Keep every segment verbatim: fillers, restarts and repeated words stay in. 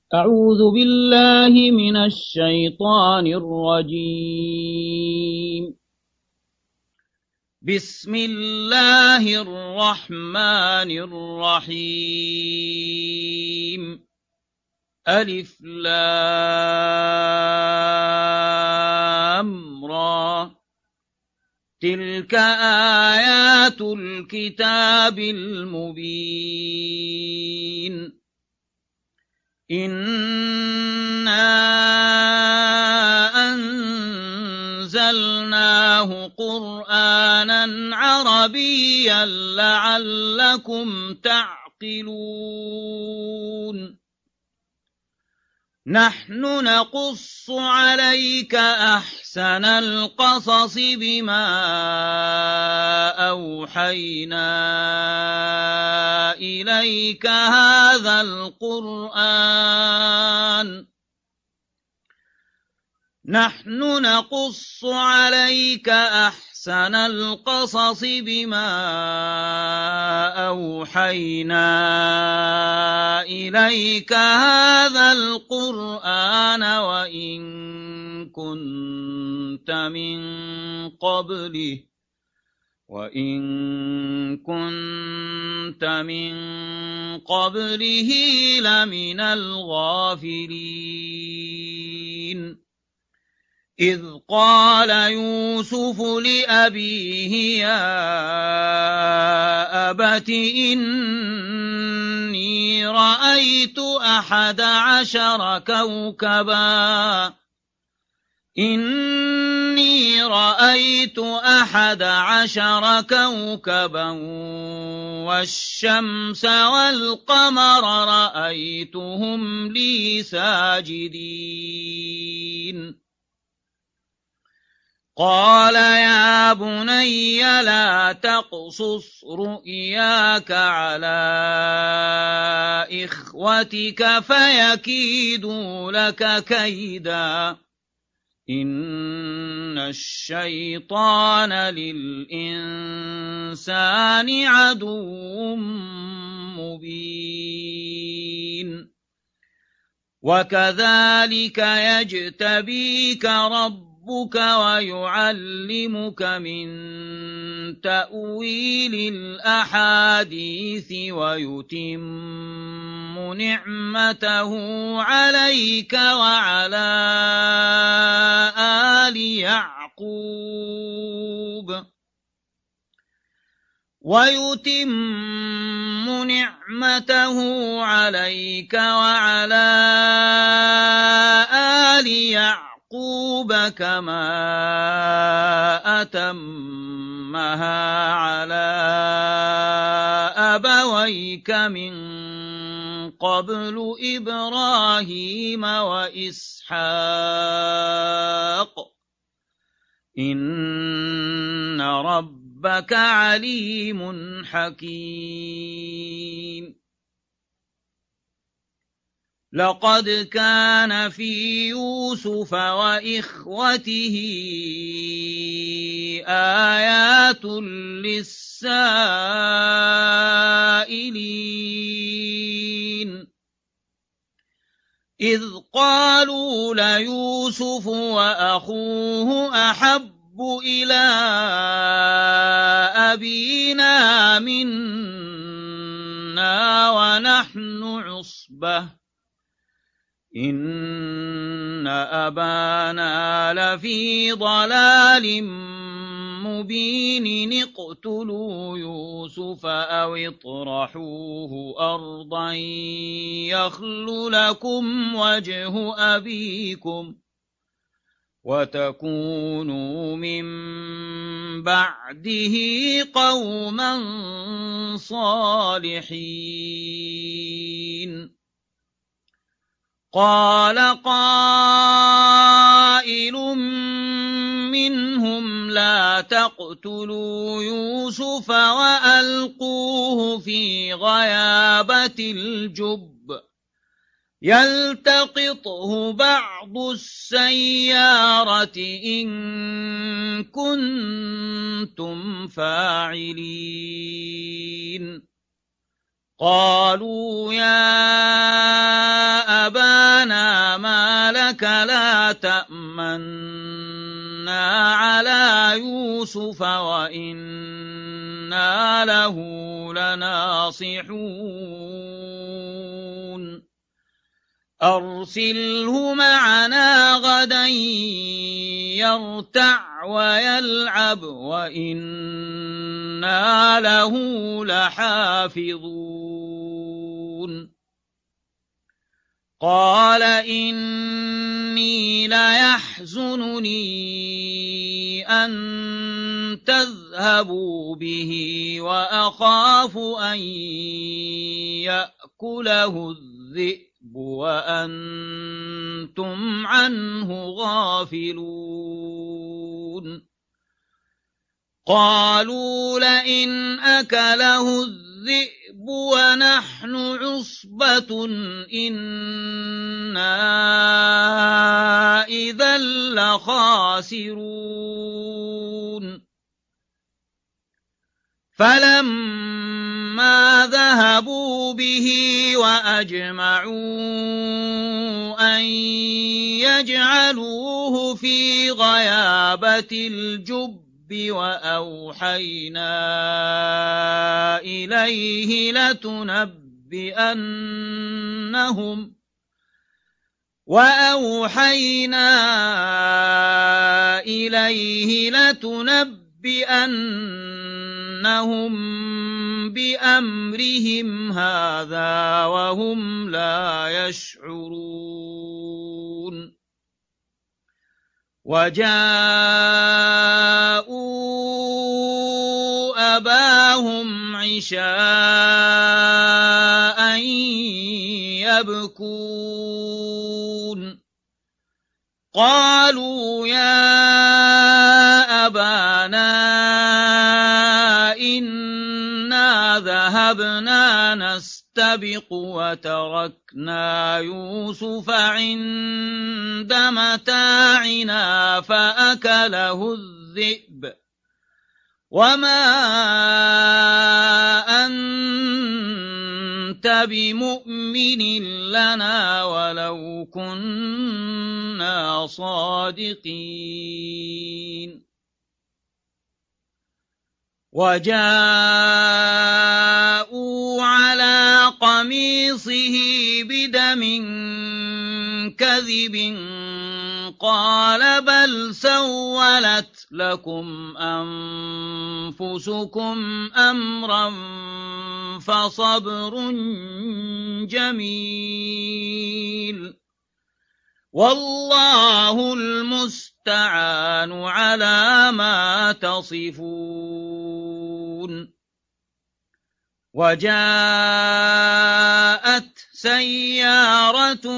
أعوذ بالله من الشيطان الرجيم. بسم الله الرحمن الرحيم. ألف لام را. تلك آيات الكتاب المبين. إنا أنزلناه قرآنا عربيا لعلكم تعقلون. نحن نقص عليك أحسن القصص بما أوحينا إليك هذا القرآن نحن نقص عليك أحسن القصص بما أوحينا إليك هذا القرآن وإن كنت من قبله وإن كنت من قبله لمن الغافلين. إذ قال يوسف لأبيه يا أبت إني رأيت أحد عشر كوكبا إني رأيت أحد عشر كوكبا والشمس والقمر رأيتهم لي ساجدين. قال يا بني لا تقصص رؤياك على إخوتك فيكيدوا لك كيدا إن الشيطان للإنسان عدو مبين. وكذلك يجتبيك ربك ويعلمك من تأويل الأحاديث ويتم نعمته عليك وعلى آل يعقوب ويتم نعمته عليك وعلى آل يعقوب كما أتمها على أبويك من قبل إبراهيم وإسحاق إن ربك عليم حكيم. لقد كان في يوسف وإخوته آيات للسائلين إذ قالوا ليوسف وأخوه أحب إلى أبينا منا ونحن عصبة إن أبانا لفي ضلال مبين. اقتلوا يوسف أو اطرحوه أرضا يخل لكم وجه أبيكم وتكونوا من بعده قوما صالحين. قال قائل منهم لا تقتلوا يوسف وألقوه في غيابة الجب يلتقطه بعض السيارة إن كنتم فاعلين. قالوا يا أبانا منا على يوسف وإنا له لناصحون أرسله معنا غدا يرتع ويلعب وإنا له لحافظون قال إني ليحزنني أن تذهبوا به وأخاف أن يأكله الذئب وأنتم عنه غافلون قالوا لئن أكله الذئب ونحن عصبة إنا إذا لخاسرون فلما ذهبوا به وأجمعوا أن يجعلوه في غيابة الجب وأوحينا إليه لتنبئنهم وأوحينا إليه لتنبئنهم بأمرهم هذا وهم لا يشعرون وجاءوا أباهم عشاء يبكون قالوا يا أبانا إنا ذهبنا نستبق وتركنا يوسف عند متاعنا فأكله الذئب وما أنت بمؤمن لنا ولو كنا صادقين وجاءوا على قميصه بدم كذب قال بل سولت لكم أنفسكم أمرا فصبر جميل والله المستعان على ما تصفون وجاءت سيارة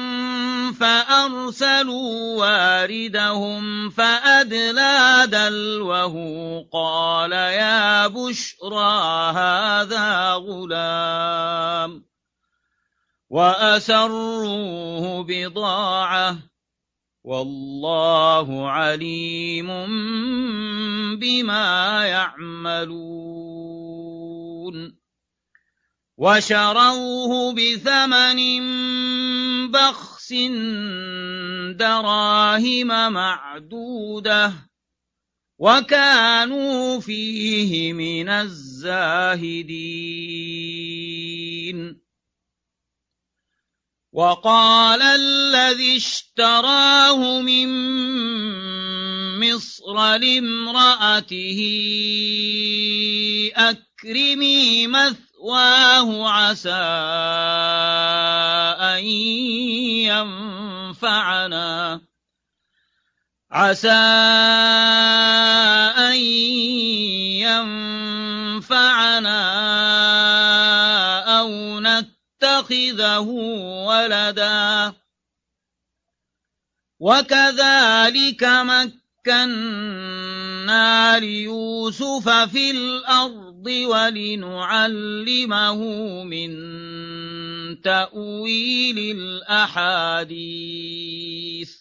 فأرسلوا واردهم فأدلى دلوه قال يا بشرى هذا غلام وأسروه بضاعة والله عليم بما يعملون وشروه بثمن بخس دراهم معدودة وكانوا فيه من الزاهدين وقال الذي اشتراه من مصر لامرأته أكرمي مثواه عسى أن ينفعنا عسى أن ينفعنا أو نتخذه ولدا وكذلك مكنا ليوسف في الأرض ولنعلمه من تأويل الأحاديث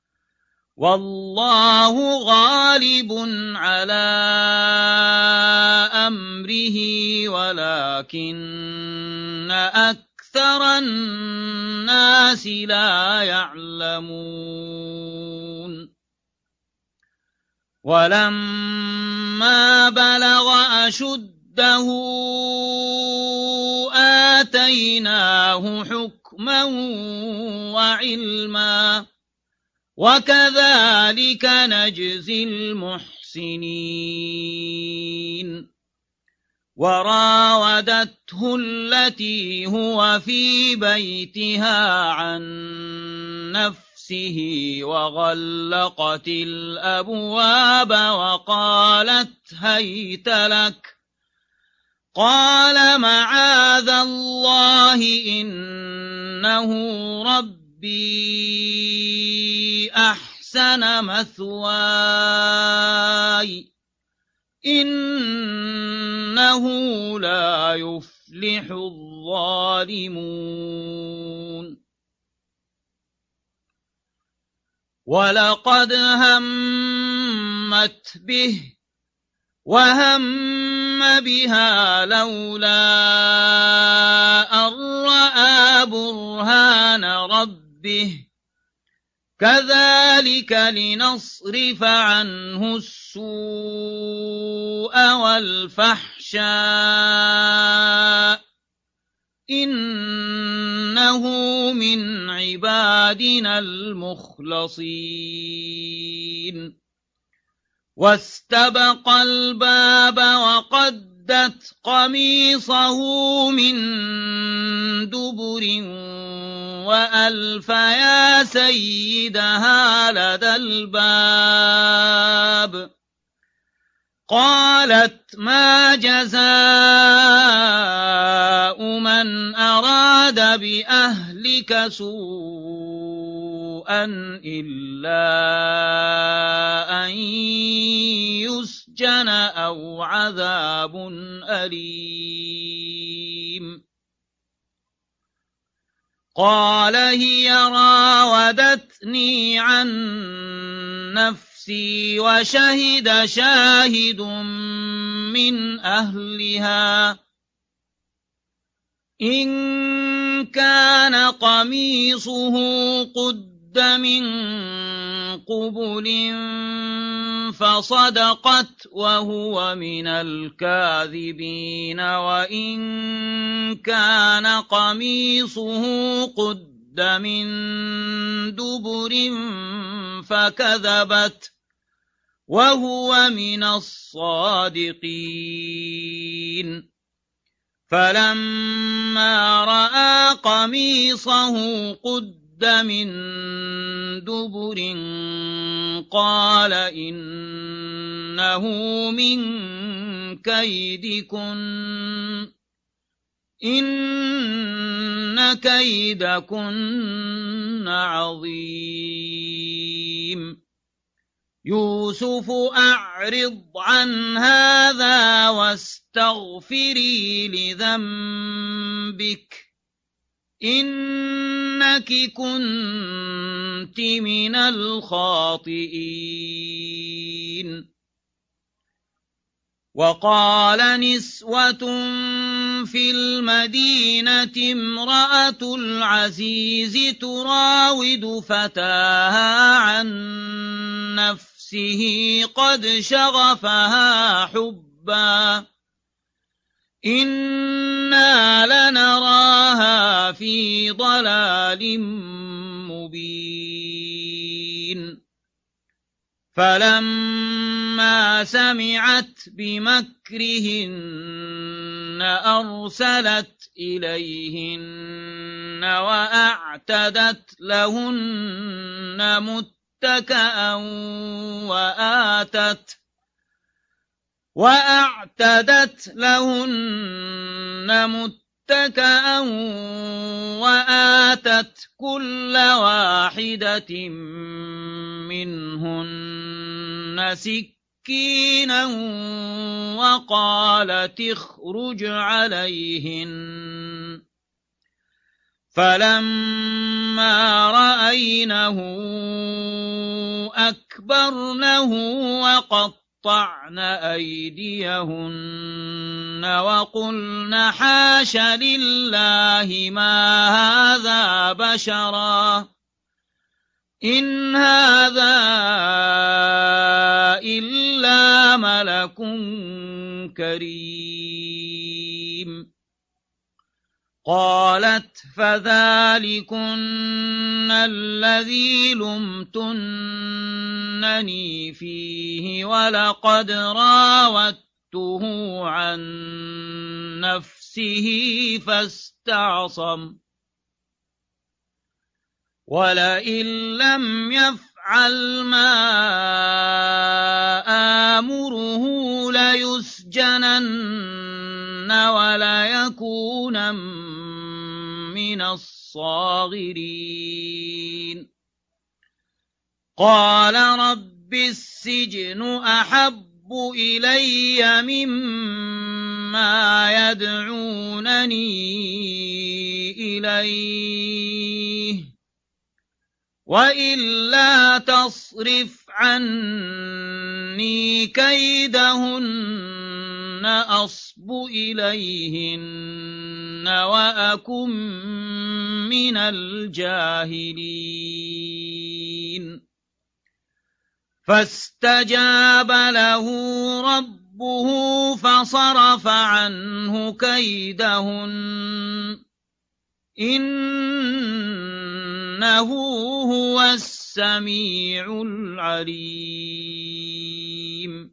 والله غالب على أمره ولكن أكثر الناس لا يعلمون ولما بلغ أشده آتيناه حكما وعلما وكذلك نجزي المحسنين وراودته التي هو في بيتها عن نفسه وغلقت الأبواب وقالت هيت لك قال معاذ الله إنه ربي أحسن مثواي إنه لا يفلح الظالمون ولقد همت به وهم بها لولا أن رأى برهان ربه كذلك لنصرف عنه السوء والفحشاء إنه من عبادنا المخلصين واستبق الباب وقدت قميصه من دبر وألف يا سيدها لدى الباب قالت ما جزاء من أراد بأهلك سوءا إلا أن يسجن أو عذاب أليم قال هي راودتني عن نفسي وشهد شاهد من أهلها إن كان قميصه قد من قبل فصدقت وهو من الكاذبين وإن كان قميصه قد من دبر فكذبت وهو من الصادقين فلما رأى قميصه قد من دبر قال إنه من كيدكن إن كيدكن عظيم يوسف أعرض عن هذا واستغفري لذنبك إنك كنت من الخاطئين وقال نسوة في المدينة امرأة العزيز تراود فتاها عن نفسه قد شغفها حبا إنا لنراها في ضلال مبين فلما سمعت بمكرهن أرسلت إليهن وأعتدت لهن متكأ وآتت وأعتدت لهن متكأ وآتت كل واحدة منهن سكينا وقالت اخرج عليهن فلما رأينه أكبرنه وقطعن أيديهن وقلن حاش لله ما هذا بشرا إن هذا إلا ملك كريم. قالت فذلكن الذي لمتنني فيه ولقد راودته عن نفسه فاستعصم ولئن لم يفعل ما آمره ليسجنن وليكون من الصاغرين. قال رب السجن أحب إلي مما يدعونني إليه وإلا تصرف عني كيدهن أصب إليهن وأكن من الجاهلين. فاستجاب له ربه فصرف عنه كيدهن إنه هو السميع العليم.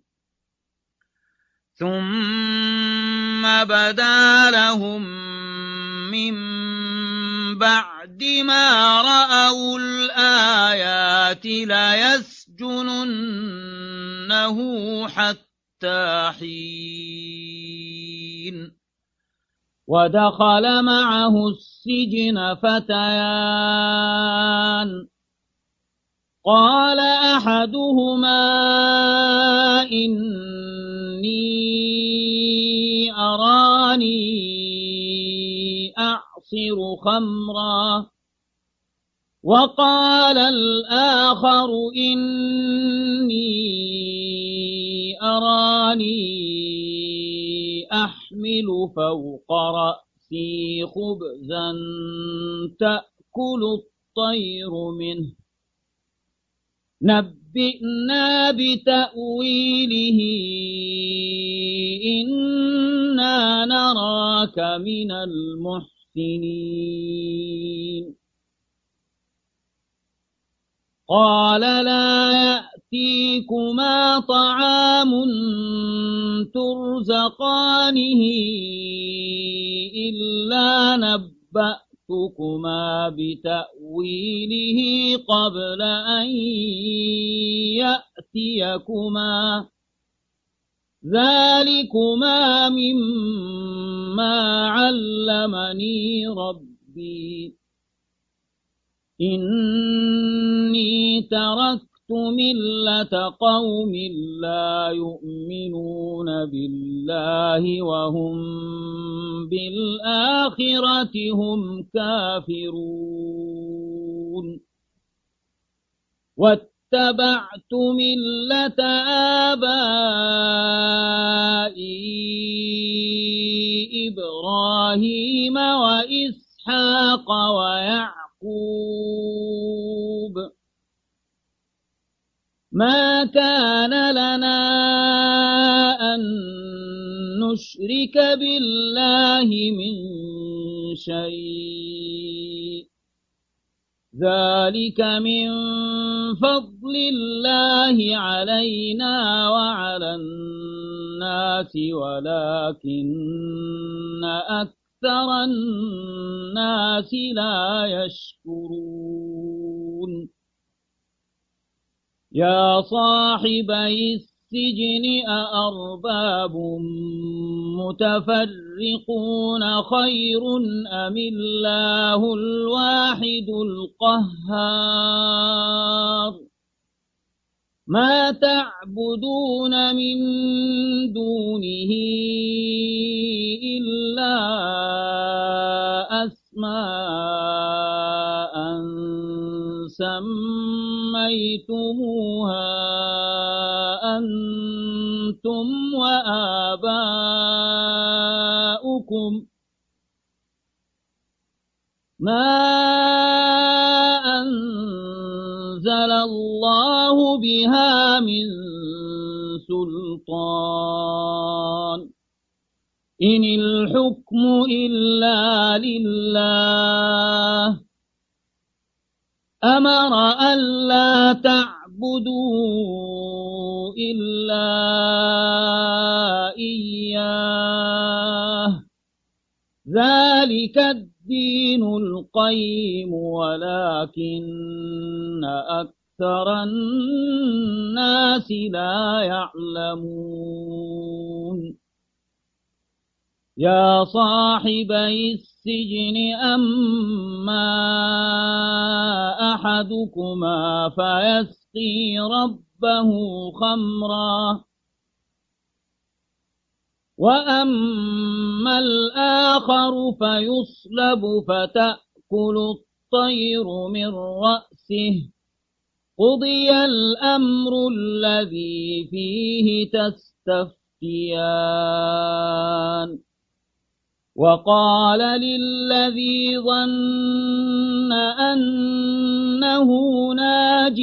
ثم بدا لهم من بعد ما رأوا الآيات ليسجننه حتى حين. ودخل معه السجن فتيان قال أحدهما إني أراني أعصر خمرا وقال الآخر إني أراني أحمل فوق رأسي خبزا تأكل الطير منه نبئنا بتأويله إنا نراك من المحسنين. قال لا يأتيكما طعام ترزقانه إلا نبأتكما بتأويله قبل أن يأتيكما ذلكما مما علمني ربي إني تركت ملة قوم لا يؤمنون بالله وهم بالآخرة هم كافرون واتبعت ملة آبائي إبراهيم وإسحاق ويعقوب ما كان لنا أن نشرك بالله من شيء ذلك من فضل الله علينا وعلى الناس ولكن أكثر الناس لا يشكرون. يا صاحبي السجن أأرباب متفرقون خير أم الله الواحد القهار ما تعبدون من دونه إلا أسماء سميتموها أنتم وآباؤكم ما أنزل الله بها من سلطان إن الحكم إلا لله أمر ألا تعبدوا إلا إياه ذلك الدين القيم ولكن أكثر الناس لا يعلمون يا صاحبي السجن أما أحدكما فيسقي ربه خمرا وأما الآخر فيصلب فتأكل الطير من رأسه قضي الأمر الذي فيه تستفتيان وقال للذي ظن أنه ناج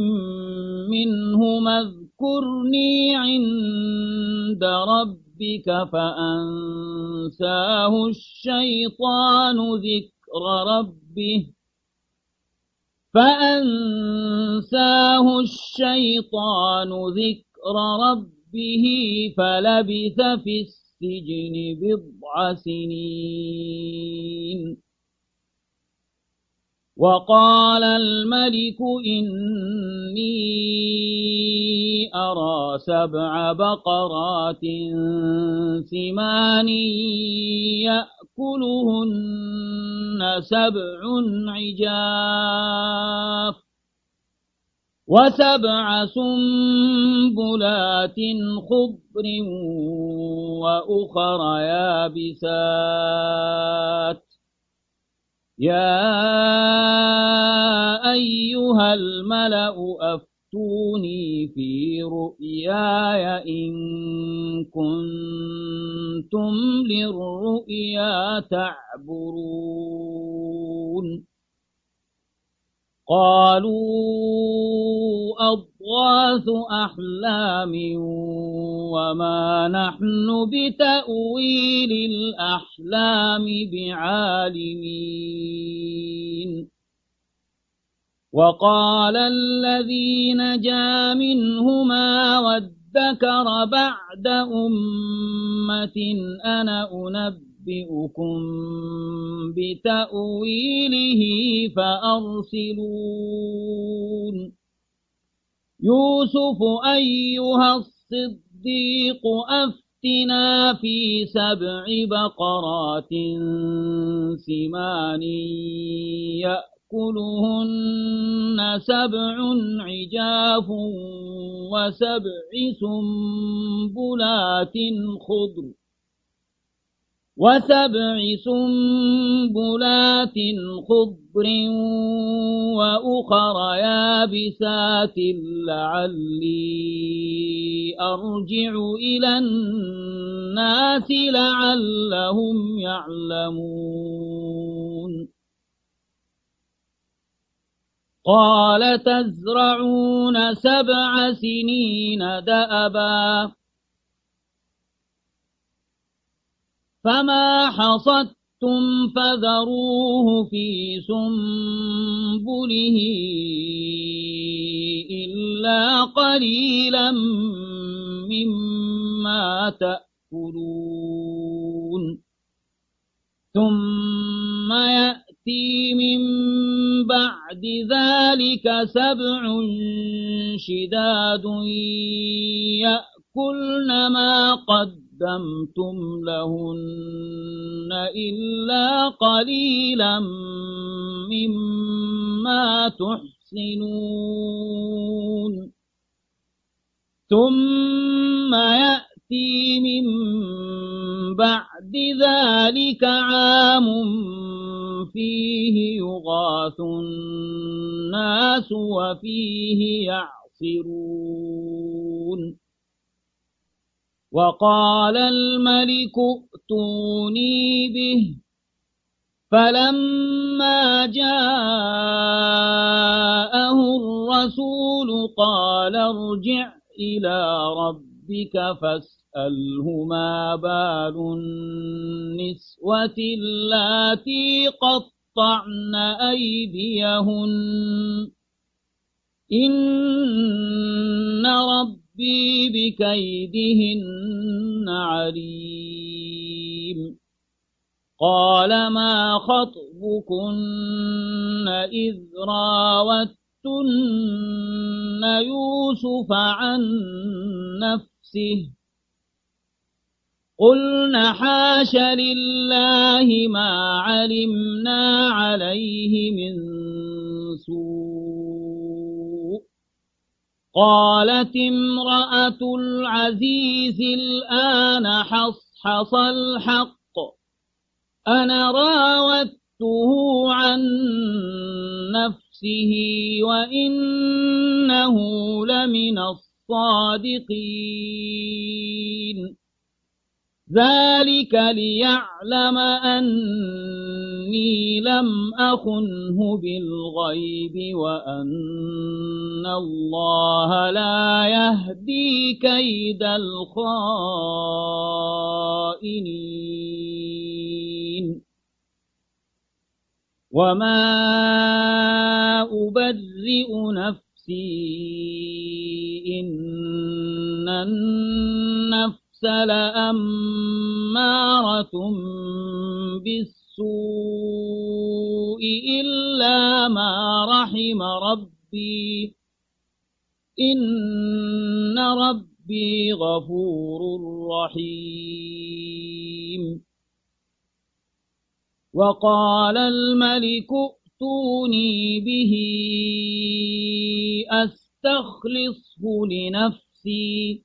منه اذكرني عند ربك فأنساه الشيطان ذكر ربه فأنساه الشيطان ذكر ربه فلبث في السجن بضع سنين وقال الملك إني أرى سبع بقرات سمان يأكلهن سبع عجاف وسبع سنبلات خضر وأخر يابسات يا أيها الملأ أفتوني في رؤياي إن كنتم للرؤيا تعبرون قالوا أضغاث أحلام وما نحن بتأويل الأحلام بعالمين وقال الذي نجا منهما وادكر بعد أمة أنا أنبئكم بتأويله فأرسلون يوسف أيها الصديق أفتنا في سبع بقرات سمان يأكلهن سبع عجاف وسبع سنبلات خضر وسبع سنبلات خضر وأخر يابسات لعلي أرجع إلى الناس لعلهم يعلمون قال تزرعون سبع سنين دأبا فما حصدتم فذروه في سنبله إلا قليلا مما تأكلون ثم يأتي من بعد ذلك سبع شداد يأكلن ما قد قدمتم لهن إلا قليلا مما تحسنون ثم يأتي من بعد ذلك عام فيه يغاث الناس وفيه يعصرون وقال الملك ائتوني به فلما جاءه الرسول قال ارجع إلى ربك ربك فاسأله ما بال النسوة اللاتي قطعن أيديهن إن ربي بكيدهن عليم قال ما خطبكن إذ راوتن يوسف عن نفسه قلن حاش لله ما علمنا عليه من سوء قالت امرأة العزيز الآن حصحص الحق أنا راودته عن نفسه وإنه لمن الصادقين ذلك ليعلم أني لم أخنه بالغيب وأن الله لا يهدي كيد الخائنين وما أبرئ نفسي إن النفس لأمارة بالسوء إلا ما رحم ربي إن ربي غفور رحيم وقال الملك ائتوني به أستخلصه لنفسي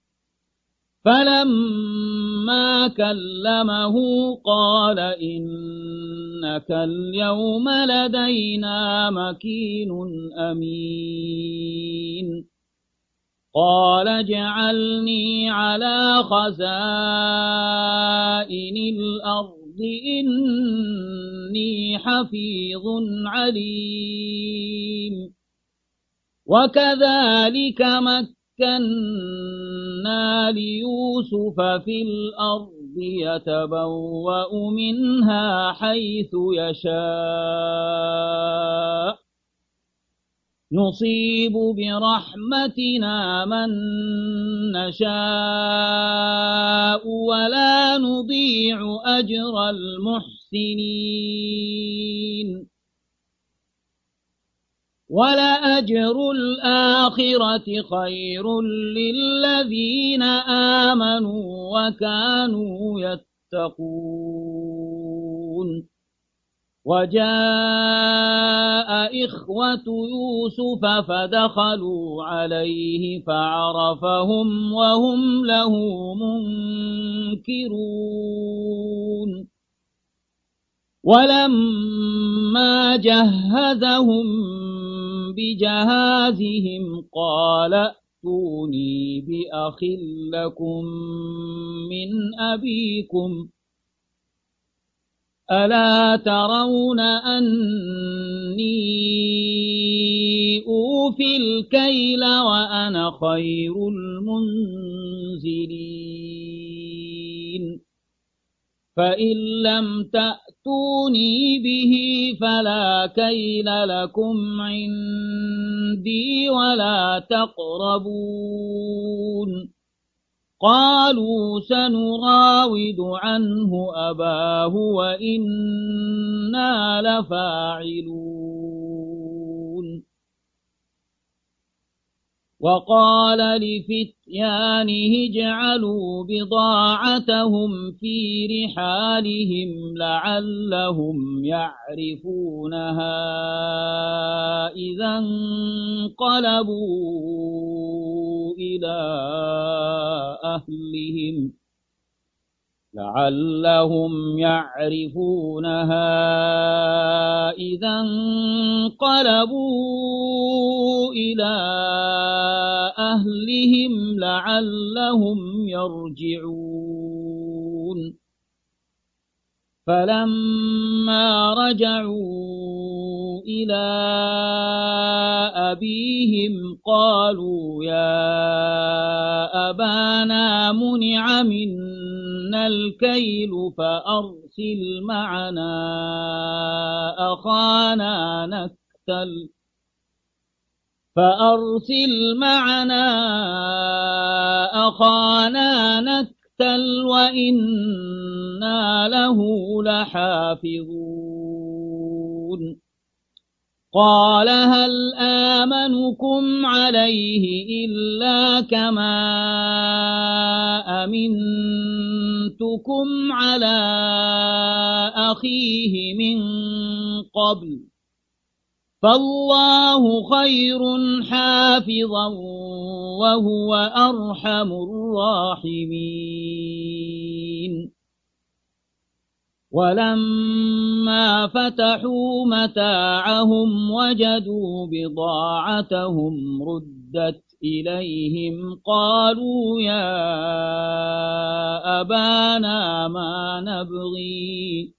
فلما كلمه قال إنك اليوم لدينا مكين أمين قال اجعلني على خزائن الأرض إني حفيظ عليم وكذلك مكنا مكنا ليوسف في الأرض يتبوأ منها حيث يشاء نصيب برحمتنا من نشاء ولا نضيع أجر المحسنين ولأجر الآخرة خير للذين آمنوا وكانوا يتقون وجاء إخوة يوسف فدخلوا عليه فعرفهم وهم له منكرون ولما جهزهم بجهازهم قال ائتوني بأخ لكم من أبيكم ألا ترون أني أوفي الكيل وأنا خير المنزلين فإن لم تأتوني به فلا كيل لكم عندي ولا تقربون قالوا سنراود عنه أباه وإنا لفاعلون وقال لفتيانه اجعلوا بضاعتهم في رحالهم لعلهم يعرفونها إذا انقلبوا إلى أهلهم لعلهم يعرفونها إذا انقلبوا إلى أهلهم لعلهم يرجعون فلما رجعوا إلى أبيهم قالوا يا أبانا منع منا الكيل فأرسل معنا أخانا نكتل فأرسل معنا أخانا نكتل وإنا له لحافظون قال هل آمنكم عليه إلا كما أمنتكم على أخيه من قبل فالله خير حافظا وهو أرحم الراحمين ولما فتحوا متاعهم وجدوا بضاعتهم ردت إليهم قالوا يا أبانا ما نبغي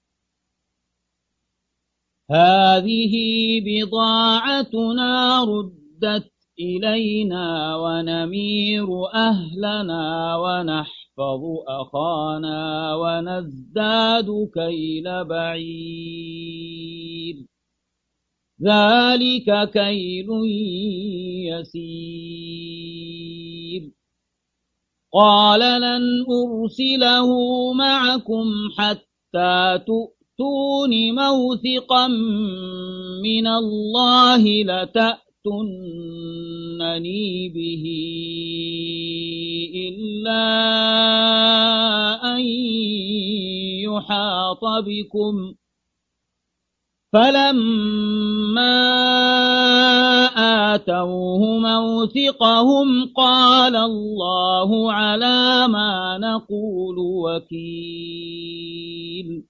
هذه بضاعتنا ردت إلينا ونمير أهلنا ونحفظ أخانا ونزداد كيل بعير ذلك كيل يسير قال لن أرسله معكم حتى تؤتون موثقا من الله لتأتونني به إلا أن يحاط بكم فلما آتوه موثقهم قال الله على ما نقول وكيل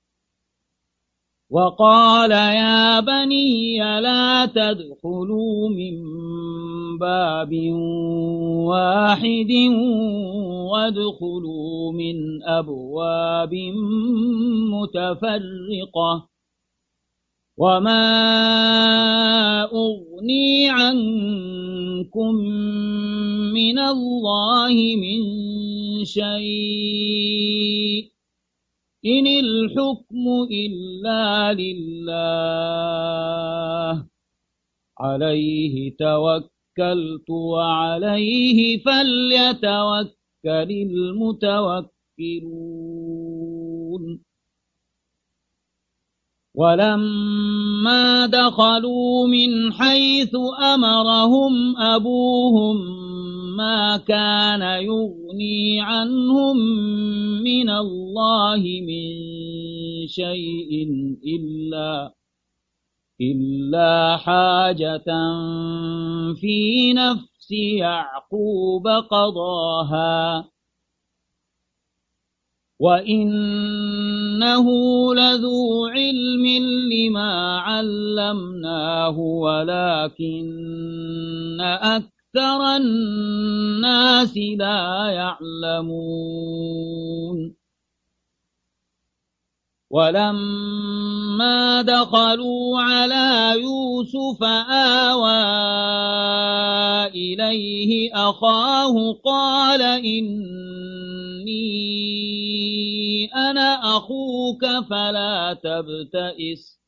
وقال يا بني لا تدخلوا من باب واحد وادخلوا من أبواب متفرقة وما أغني عنكم من الله من شيء إن الحكم إلا لله عليه توكلت وعليه فليتوكل المتوكلون ولما دخلوا من حيث أمرهم أبوهم ما كان يغني عنهم من الله من شيء إلا إلا حاجة في نفس يعقوب قضاها وإنه لذو علم لما علمناه ولكن أكثر الناس لا يعلمون ولما دخلوا على يوسف آوى إليه أخاه قال إني أنا أخوك فلا تبتئس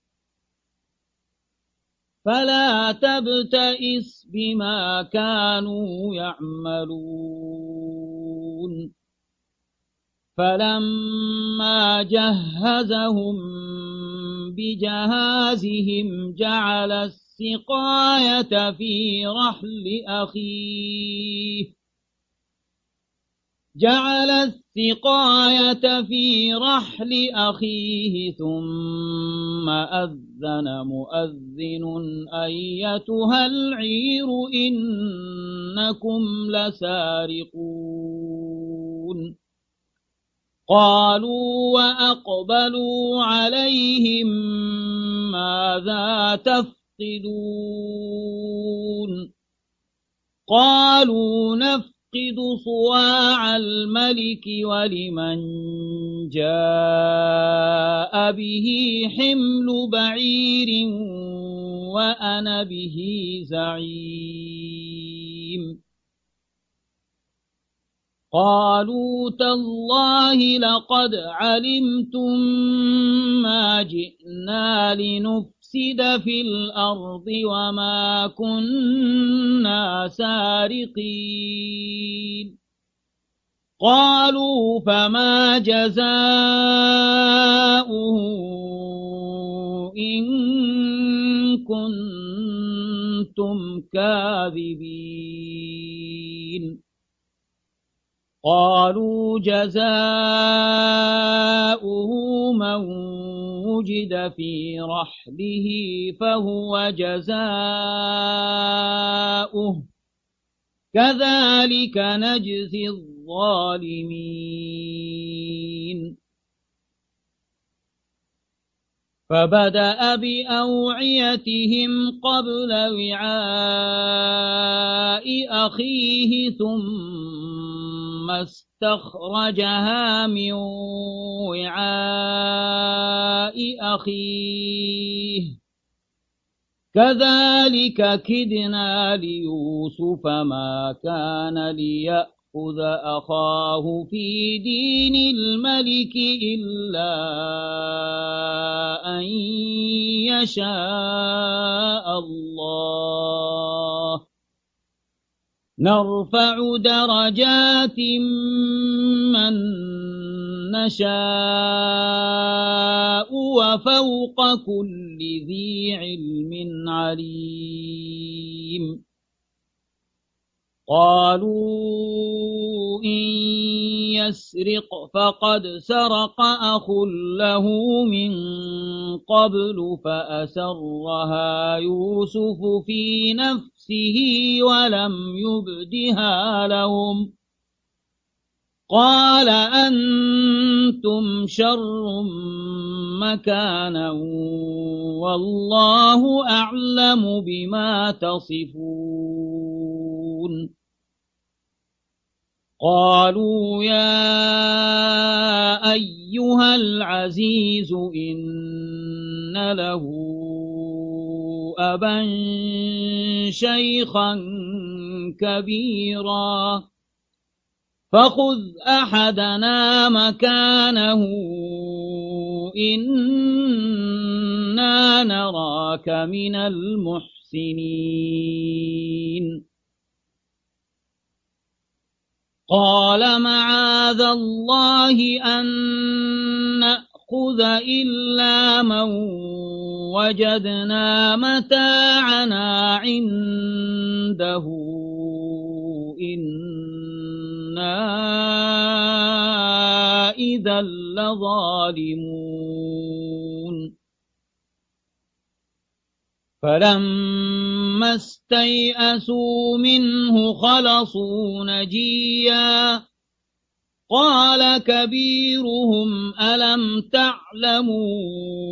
فلا تبتئس بما كانوا يعملون فلما جهزهم بجهازهم جعل السقاية في رحل أخيه جعل السقاية في رحل أخيه ثم أذن مؤذن أيتها العير إنكم لسارقون قالوا وأقبلوا عليهم ماذا تفقدون قالوا نفقد صواع الملك ولمن جاء به حمل بعير وأنا به زعيم قالوا تالله لقد علمتم ما جئنا لنفسد في الأرض وما كنا سارقين قالوا فما جزاؤه إن كنتم كاذبين قالوا جزاؤه من وجد في رحله فهو جزاؤه كذلك نجزي الظالمين فبدأ بأوعيتهم قبل وعاء أخيه ثم استخرجها من وعاء أخيه كذلك كدنا ليوسف ما كان ليأخذ أخاه في دين الملك إلا أن يشاء الله نرفع درجات من نشاء وفوق كل ذي علم عليم قالوا إن يسرق فقد سرق أخ له من قبل فأسرها يوسف في نفسه ولم يبدها لهم قال أنتم شر مكانا والله أعلم بما تصفون قالوا يا أيها العزيز إن له أبا شيخا كبيرا فخذ أحدنا مكانه إنا نراك من المحسنين قال معاذ الله أن نأخذ إلا من وجدنا متاعنا عنده إنا إذا لظالمون فلما استيئسوا منه خلصوا نجيا قال كبيرهم ألم تعلموا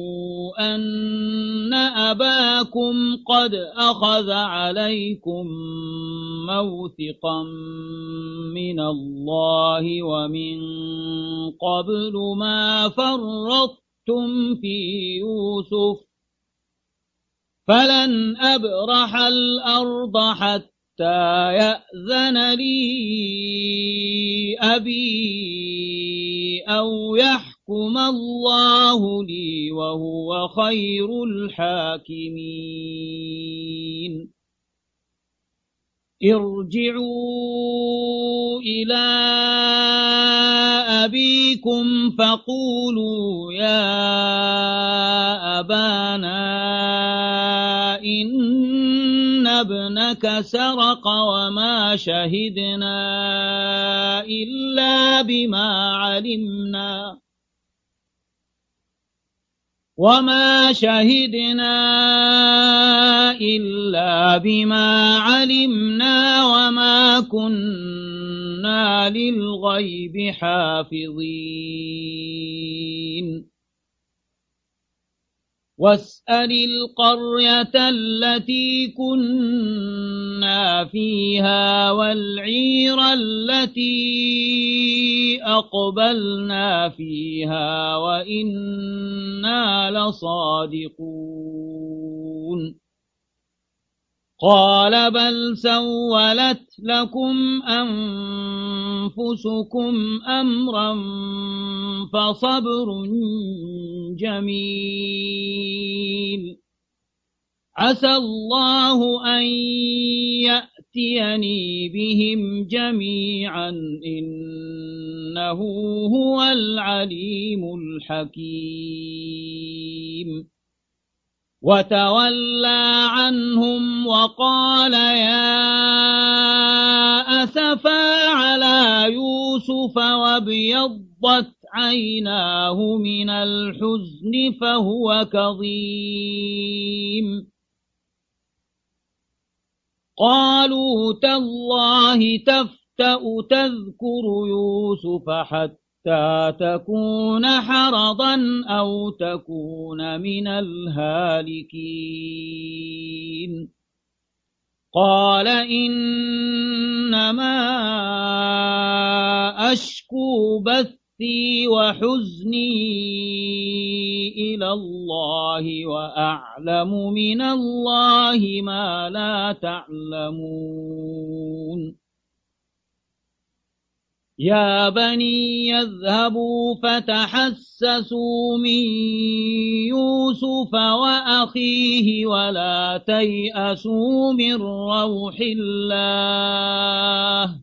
أن أباكم قد أخذ عليكم موثقا من الله ومن قبل ما فرطتم في يوسف فلن أبرح الأرض حتى يأذن لي أبي أو يحكم الله لي وهو خير الحاكمين ارجعوا إلى أبيكم فقولوا يا أبانا إن ابنك سرق وما شهدنا إلا بما علمنا وما شهدنا إلا بما علمنا وما كنا للغيب حافظين واسأل القرية التي كنا فيها والعير التي أقبلنا فيها وإنا لصادقون قال بل سولت لكم أنفسكم أمرا فصبر جميل عسى الله أن يأتيني بهم جميعا إنه هو العليم الحكيم وتولى عنهم وقال يا أسفا على يوسف وابيضت عيناه من الحزن فهو كظيم قالوا تالله تفتأ تذكر يوسف حتى تكون حرضا أو تكون من الهالكين قال إنما أشكو بثي وحزني إلى الله وأعلم من الله ما لا تعلمون يا بني يذهبوا فتحسسوا من يوسف وأخيه ولا تيأسوا من روح الله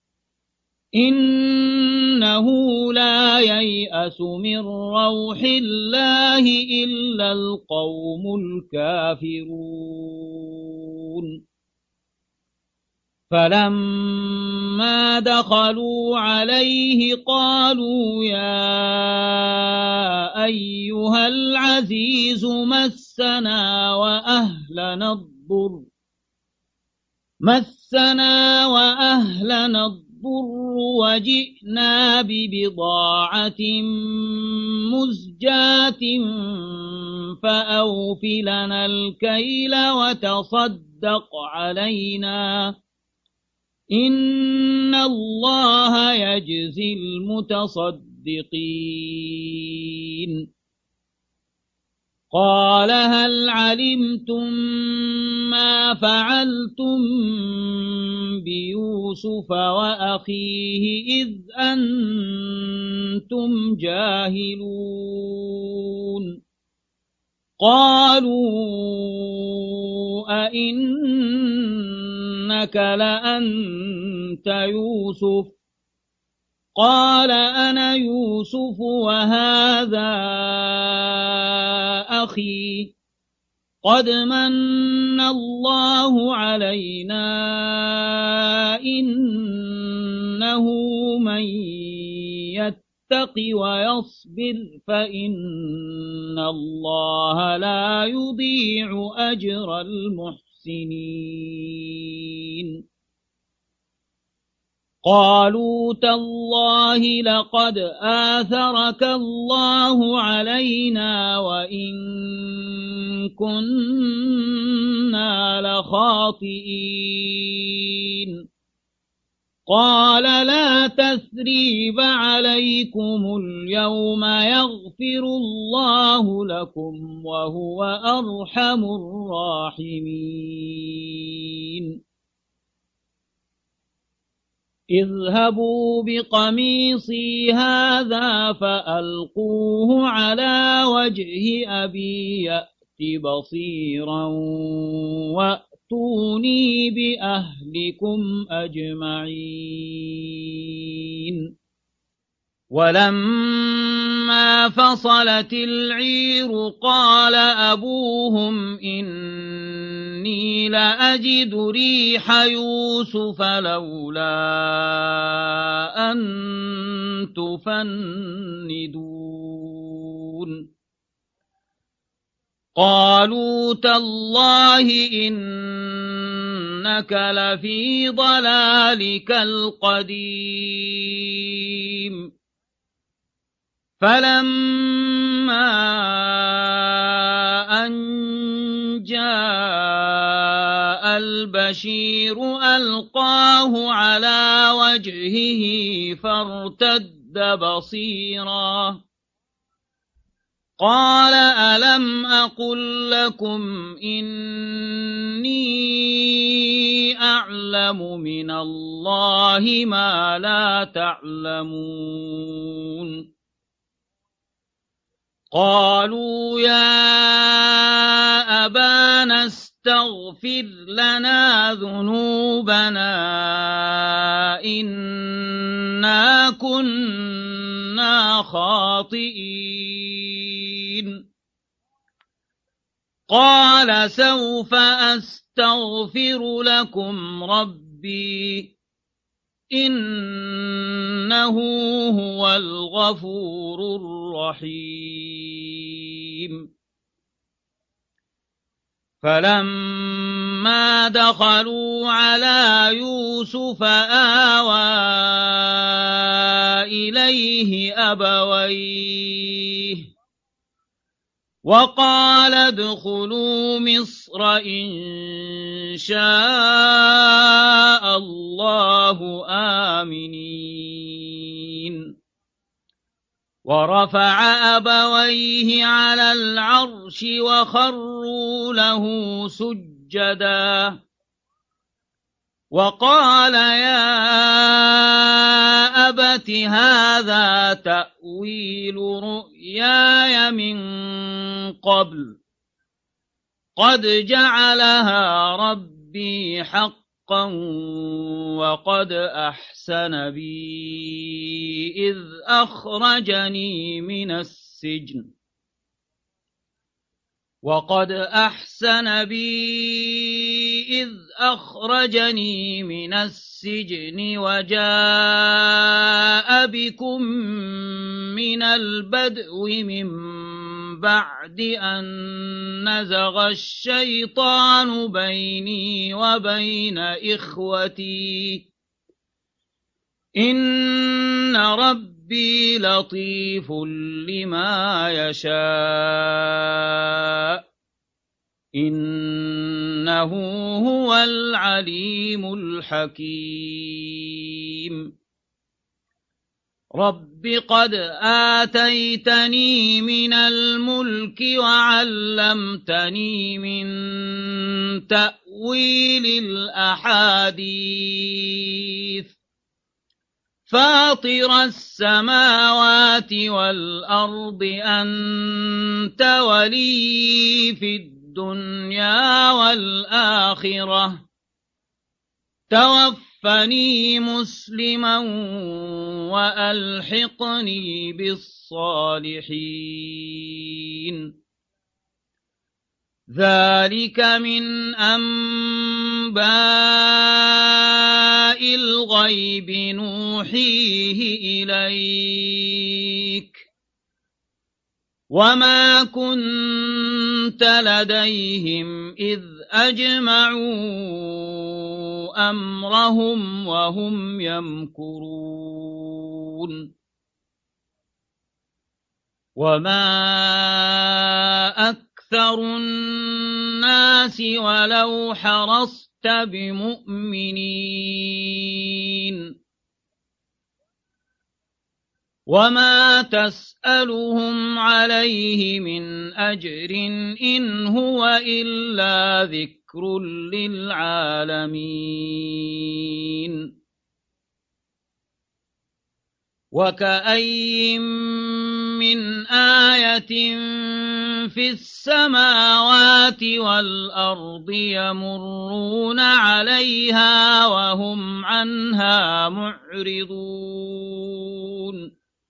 إنه لا ييأس من روح الله إلا القوم الكافرون فلما دخلوا عليه قالوا يا أيها العزيز مسنا وأهلنا الضر مسنا وأهلنا الضر وجئنا ببضاعة مزجاة فأوف لنا الكيل وتصدق علينا إن الله يجزي المتصدقين قال هل علمتم ما فعلتم بيوسف وأخيه إذ أنتم جاهلون قالوا أئنك لأنت يوسف قال أنا يوسف وهذا أخي قد من الله علينا إنه من يتق ويصبر فإن الله لا يضيع أجر المحسنين قالوا تالله لقد آثرك الله علينا وإن كنا لخاطئين قال لا تثريب عليكم اليوم يغفر الله لكم وهو أرحم الراحمين اذهبوا بقميصي هذا فألقوه على وجه أبي يأت بصيرا وأتوني بأهلكم أجمعين ولما فصلت العير قال أبوهم إني لأجد ريح يوسف لولا أن تفندون قالوا تالله إنك لفي ضلالك القديم فلما أن جاء البشير ألقاه على وجهه فارتد بصيرا قال ألم أقل لكم إني أعلم من الله ما لا تعلمون قالوا يا أبانا استغفر لنا ذنوبنا إنا كنا خاطئين قال سوف أستغفر لكم ربي إنه هو الغفور الرحيم فلما دخلوا على يوسف آوى إليه أبويه وقال ادخلوا مصر إن شاء الله آمنين ورفع أبويه على العرش وخروا له سجدا وقال يا أبت هذا تأويل رؤياي من قبل قد جعلها ربي حقا وقد أحسن بي إذ أخرجني من السجن وقد أحسن بي إذ أخرجني من السجن وجاء بكم من البدو من بعد أن نزغ الشيطان بيني وبين إخوتي إن ربي لطيف لما يشاء إنه هو العليم الحكيم رب قد آتيتني من الملك وعلمتني من تأويل الأحاديث فاطر السماوات والأرض أنت ولي في الدنيا والآخرة توفني مسلما وألحقني بالصالحين ذلك من أنباء الغيب نوحيه إليك وما كنت لديهم إذ أجمعوا أمرهم وهم يمكرون وما أكثر الناس ولو حرصت بمؤمنين وما تسألهم عليه من أجر إن هو إلا ذكر للعالمين وكأي من آية في السماوات والأرض يمرون عليها وهم عنها معرضون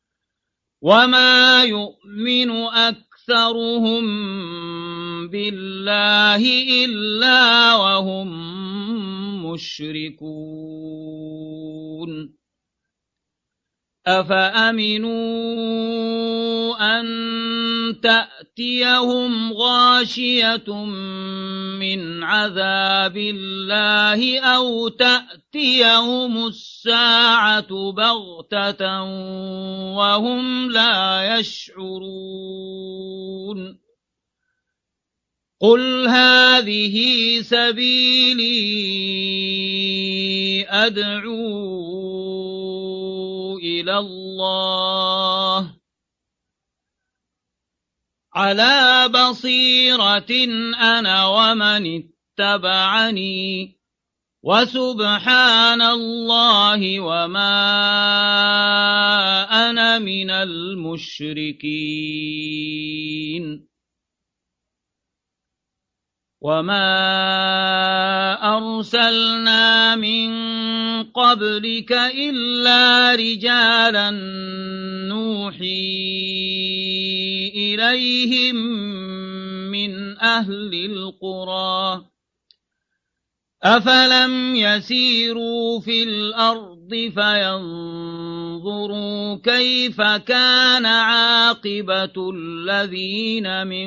وما يؤمن أكثرهم بالله إلا وهم مشركون أفأمنوا أن تأتيهم غاشية من عذاب الله أو تأتيهم الساعة بغتة وهم لا يشعرون قل هذه سبيلي أدعو إلى الله على بصيرة أنا ومن اتبعني وسبحان الله وما أنا من المشركين وما أرسلنا من قبلك إلا رجالا نوحي إليهم من أهل القرى أفلم يسيروا في الأرض فينظروا كيف كان عاقبة الذين من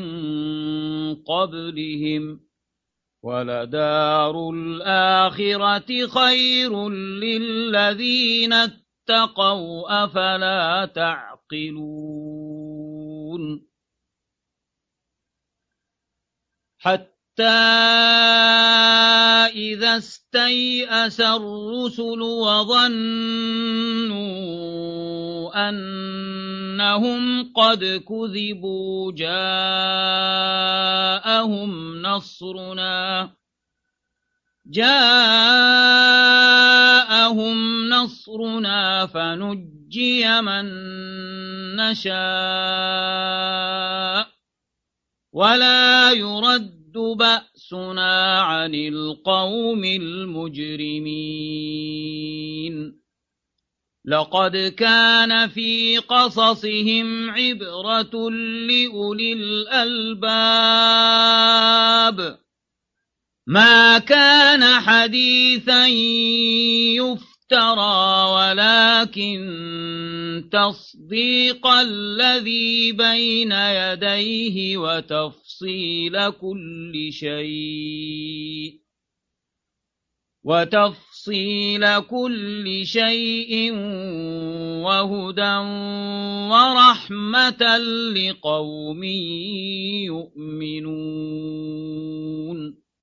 قبلهم ولدار الآخرة خير للذين اتقوا أفلا تعقلون حتى إذا استيأس الرسل وظنوا أنهم قد كذبوا جاءهم نصرنا جاءهم نصرنا فنجي من نشاء ولا يرد بأسنا عن القوم المجرمين لقد كان في قصصهم عبرة لأولي الألباب ما كان حديثا يفترى ولكن تصديق الذي بين يديه وتفصيل كل شيء وتفصيل كل شيء وهدى ورحمة لقوم يؤمنون